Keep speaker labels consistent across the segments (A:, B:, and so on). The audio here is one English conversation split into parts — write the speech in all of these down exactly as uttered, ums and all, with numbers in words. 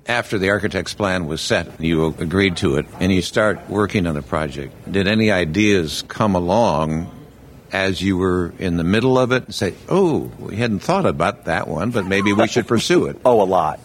A: After the architect's plan was set, you agreed to it, and you start working on the project. Did any ideas come along as you were in the middle of it and say, oh, we hadn't thought about that one, but maybe we should pursue it?
B: Oh, a lot.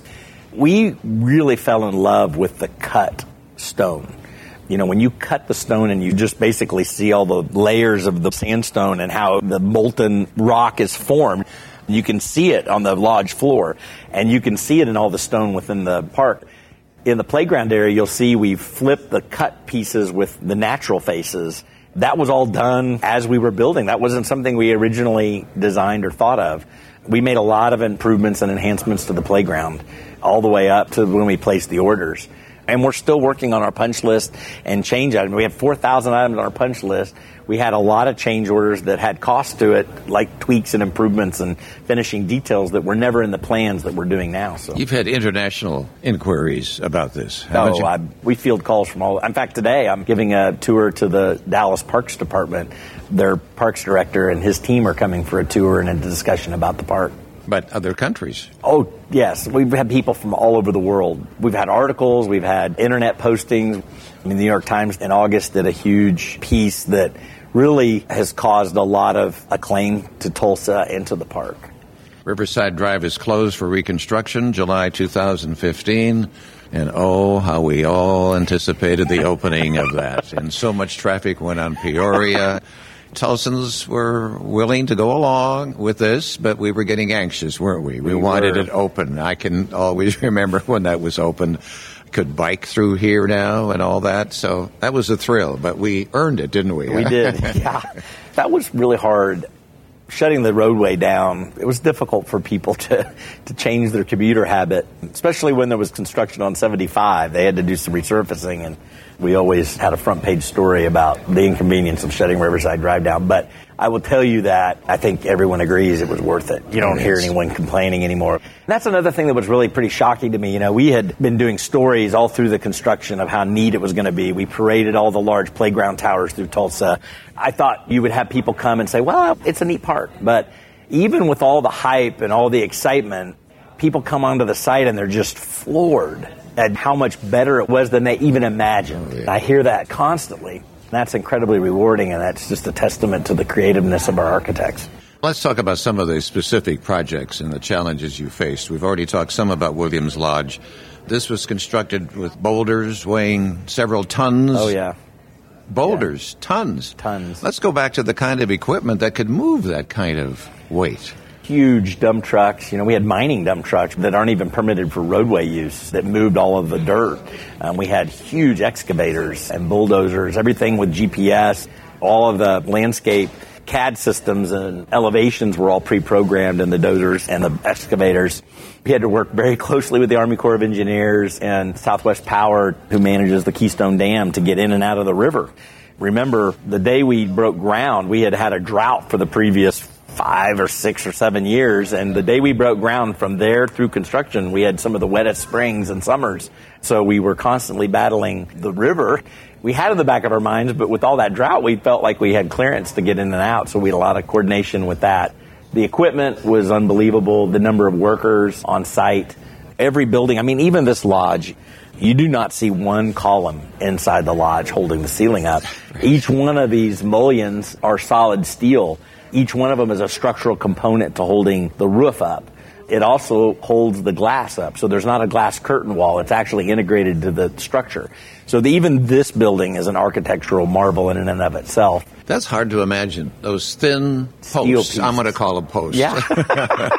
B: We really fell in love with the cut stone. You know, when you cut the stone and you just basically see all the layers of the sandstone and how the molten rock is formed, you can see it on the lodge floor, and you can see it in all the stone within the park. In the playground area, you'll see we've flipped the cut pieces with the natural faces. That was all done as we were building. That wasn't something we originally designed or thought of. We made a lot of improvements and enhancements to the playground all the way up to when we placed the orders. And we're still working on our punch list and change items. We have four thousand items on our punch list. We had a lot of change orders that had costs to it, like tweaks and improvements and finishing details that were never in the plans that we're doing now. So
A: you've had international inquiries about this.
B: How oh, I, we field calls from all. In fact, today I'm giving a tour to the Dallas Parks Department. Their parks director and his team are coming for a tour and a discussion about the park.
A: But other countries?
B: Oh, yes. We've had people from all over the world. We've had articles. We've had internet postings. I mean, the New York Times in August did a huge piece that really has caused a lot of acclaim to Tulsa and to the park.
A: Riverside Drive is closed for reconstruction July two thousand fifteen. And oh, how we all anticipated the opening of that. And so much traffic went on Peoria. Tulsans were willing to go along with this, but we were getting anxious, weren't we? We, we wanted were. it open. I can always remember when that was open. Could bike through here now and all that. So that was a thrill, but we earned it, didn't we?
B: We did, yeah. That was really hard. Shutting the roadway down, it was difficult for people to, to change their commuter habit, especially when there was construction on seventy-five. They had to do some resurfacing, and we always had a front page story about the inconvenience of shutting Riverside Drive down. But I will tell you that I think everyone agrees it was worth it. You don't hear anyone complaining anymore. And that's another thing that was really pretty shocking to me. You know, we had been doing stories all through the construction of how neat it was going to be. We paraded all the large playground towers through Tulsa. I thought you would have people come and say, well, it's a neat park. But even with all the hype and all the excitement, people come onto the site and they're just floored at how much better it was than they even imagined. Oh, yeah. I hear that constantly. That's incredibly rewarding, and that's just a testament to the creativeness of our architects.
A: Let's talk about some of the specific projects and the challenges you faced. We've already talked some about Williams Lodge. This was constructed with boulders weighing several tons.
B: Oh, yeah.
A: Boulders, yeah. tons.
B: Tons.
A: Let's go back to the kind of equipment that could move that kind of weight.
B: Huge dump trucks. You know, we had mining dump trucks that aren't even permitted for roadway use that moved all of the dirt. Um, we had huge excavators and bulldozers, everything with G P S. All of the landscape C A D systems and elevations were all pre-programmed in the dozers and the excavators. We had to work very closely with the Army Corps of Engineers and Southwest Power, who manages the Keystone Dam, to get in and out of the river. Remember, the day we broke ground, we had had a drought for the previous five or six or seven years, and the day we broke ground from there through construction, we had some of the wettest springs and summers. So we were constantly battling the river. We had it in the back of our minds, but with all that drought, we felt like we had clearance to get in and out, so we had a lot of coordination with that. The equipment was unbelievable, the number of workers on site. Every building, I mean, even this lodge, you do not see one column inside the lodge holding the ceiling up. Each one of these mullions are solid steel. Each one of them is a structural component to holding the roof up. It also holds the glass up, so there's not a glass curtain wall. It's actually integrated to the structure. So the, even this building is an architectural marvel in and of itself.
A: That's hard to imagine. Those thin posts, I'm going to call them posts.
B: Yeah.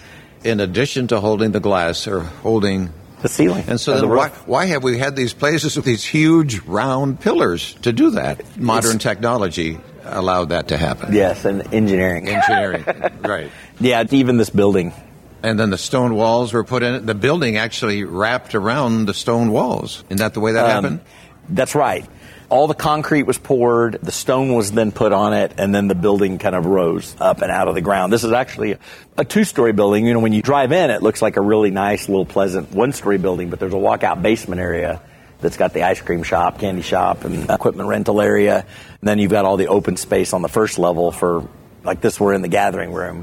A: In addition to holding the glass, or holding
B: the ceiling.
A: And so then why, why have we had these places with these huge round pillars to do that? Modern it's, technology allowed that to happen.
B: Yes, and engineering.
A: Engineering, right.
B: Yeah, even this building.
A: And then the stone walls were put in it. The building actually wrapped around the stone walls. Isn't that the way that um, happened?
B: That's right. All the concrete was poured, the stone was then put on it, and then the building kind of rose up and out of the ground. This is actually a, a two-story building. You know, when you drive in, it looks like a really nice, little pleasant one-story building, but there's a walkout basement area that's got the ice cream shop, candy shop, and equipment rental area. And then you've got all the open space on the first level for, like this, we're in the gathering room.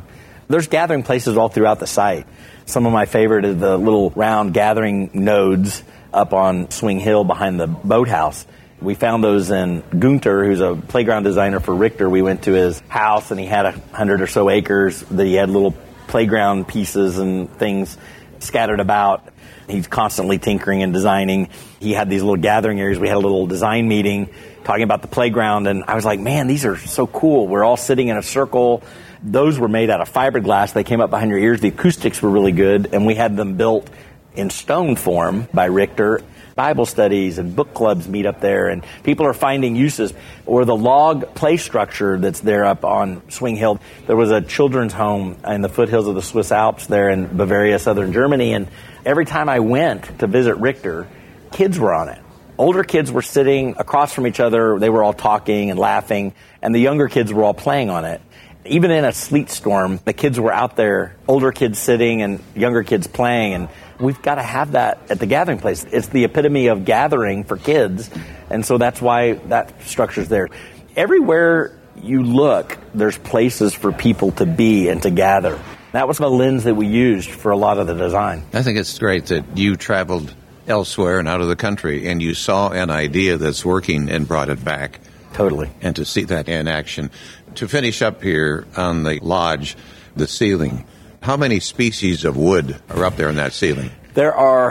B: There's gathering places all throughout the site. Some of my favorite are the little round gathering nodes up on Swing Hill behind the boathouse. We found those in Gunter, who's a playground designer for Richter. We went to his house, and he had a hundred or so acres that he had little playground pieces and things scattered about. He's constantly tinkering and designing. He had these little gathering areas. We had a little design meeting talking about the playground, and I was like, man, these are so cool. We're all sitting in a circle. Those were made out of fiberglass. They came up behind your ears. The acoustics were really good, and we had them built in stone form by Richter. Bible studies and book clubs meet up there, and people are finding uses. Or the log play structure that's there up on Swing Hill. There was a children's home in the foothills of the Swiss Alps there in Bavaria, southern Germany, and every time I went to visit Richter, kids were on it. Older kids were sitting across from each other. They were all talking and laughing, and the younger kids were all playing on it. Even in a sleet storm, the kids were out there, older kids sitting and younger kids playing, and we've got to have that at the gathering place. It's the epitome of gathering for kids, and so that's why that structure's there. Everywhere you look, there's places for people to be and to gather. That was the lens that we used for a lot of the design.
A: I think it's great that you traveled elsewhere and out of the country, and you saw an idea that's working and brought it back.
B: Totally.
A: And to see that in action. To finish up here on the lodge, the ceiling, how many species of wood are up there in that ceiling?
B: There are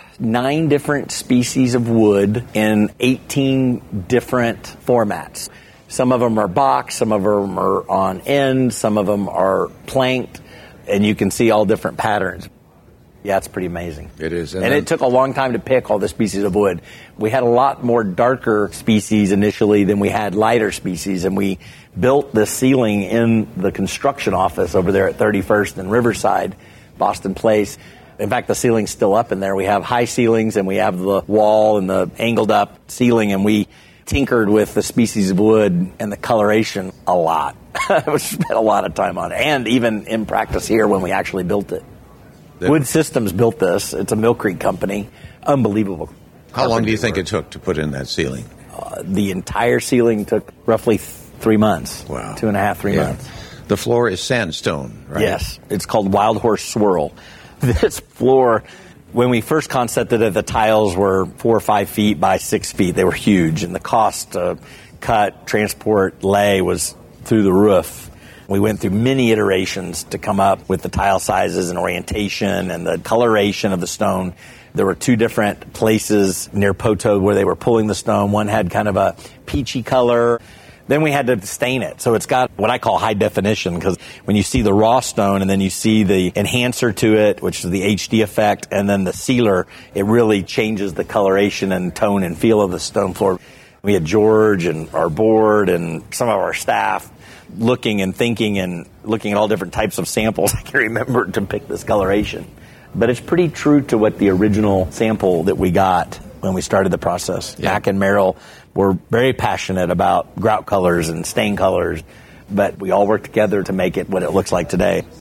B: nine different species of wood in eighteen different formats. Some of them are box, some of them are on end, some of them are planked, and you can see all different patterns. Yeah, it's pretty amazing.
A: It is.
B: And, and it took a long time to pick all the species of wood. We had a lot more darker species initially than we had lighter species, and we built the ceiling in the construction office over there at thirty-first and Riverside, Boston Place. In fact, the ceiling's still up in there. We have high ceilings, and we have the wall and the angled up ceiling, and we tinkered with the species of wood and the coloration a lot. We spent a lot of time on it, and even in practice here when we actually built it. Wood Systems built this. It's a Mill Creek company. Unbelievable.
A: How long do you think it took to put in that ceiling?
B: Uh, the entire ceiling took roughly th- three months.
A: Wow.
B: Two and a half, three
A: yeah.
B: months.
A: The floor is sandstone, right?
B: Yes. It's called Wild Horse Swirl. This floor, when we first concepted it, the tiles were four or five feet by six feet. They were huge, and the cost to cut, transport, lay was through the roof. We went through many iterations to come up with the tile sizes and orientation and the coloration of the stone. There were two different places near Poteau where they were pulling the stone. One had kind of a peachy color. Then we had to stain it. So it's got what I call high definition, because when you see the raw stone and then you see the enhancer to it, which is the H D effect, and then the sealer, it really changes the coloration and tone and feel of the stone floor. We had George and our board and some of our staff looking and thinking and looking at all different types of samples, I can remember, to pick this coloration. But it's pretty true to what the original sample that we got when we started the process. Yeah. Mac and Merrill were very passionate about grout colors and stain colors, but we all worked together to make it what it looks like today.